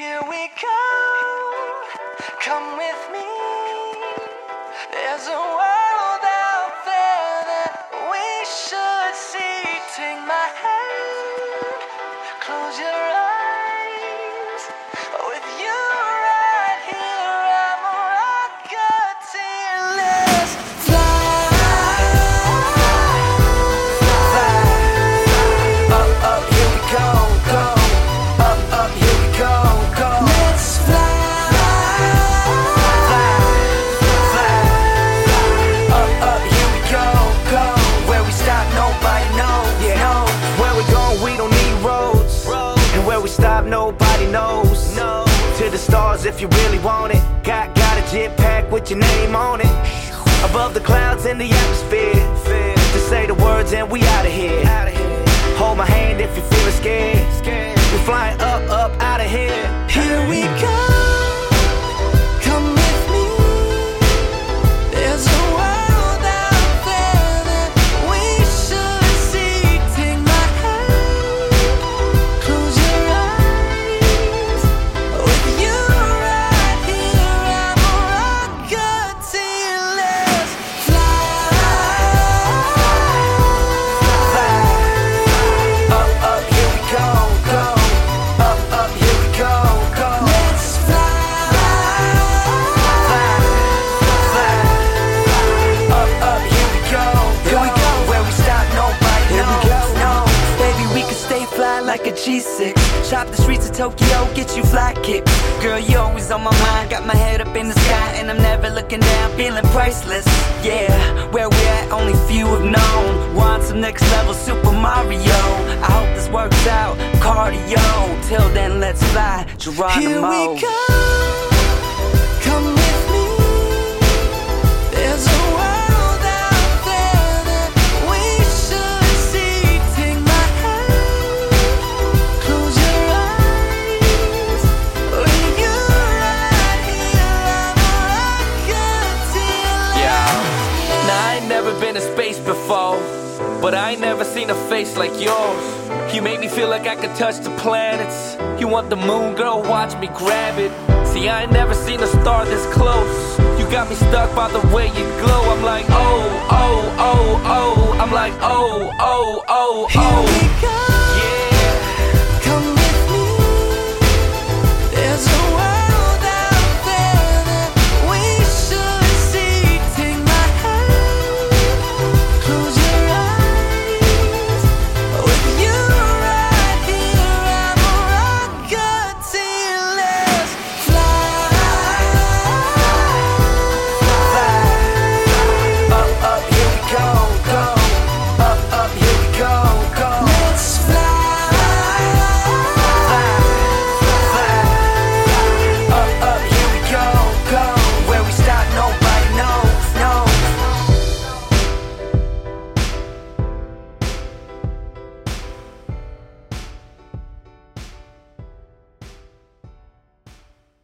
Here we go, come with me. There's a world out there that we should see. Take my hand, close your eyes. With you right here, I'm a rocketeer. Let's fly, fly. Up, up, here we go, go. Up, up, here we go, go. Let's fly, fly, fly. Up, up, here we go, go. Where we stop, nobody knows. Yeah. No. Where we going, we don't need roads. And where we stop, nobody knows. No. To the stars if you really want it. Got a jet pack with your name on it. Above the clouds in the atmosphere. Just say the words and we out of here. Hold my hand if you're feeling scared. We're flying up, up, out of here. Here we go, come with me. There's a world out there that we should see. Take my hand, close your eyes. With you right here, I'm a rocketeer. Let's fly, Fly. Up, up, here we go, go. Up, up, here we go, go. let's fly. Fly, fly. Up, up, here we go, go. Where we stop, nobody knows. No. Baby, we can stay fly like a G6. Shop the streets of Tokyo, get you fly kicks. Girl, you always on my mind. Got my head up in the sky and I'm never looking down, feeling priceless. Yeah, where we at, only few have known. Want some next level Super Mario. I hope this works out, cardio. Till then, let's fly, Geronimo. Here we go, come with me. There's a world out there that we should see. Take my hand, close your eyes. With you right here, I'm a rocketeer. Yeah. Now I ain't never been to space before, but I ain't never seen a face like yours. You make me feel like I could touch the planets. You want the moon, girl, watch me grab it. See, I ain't never seen a star this close. You got me stuck by the way you glow. I'm like, oh, oh, oh, oh. I'm like, oh, oh, oh, Here oh. we go,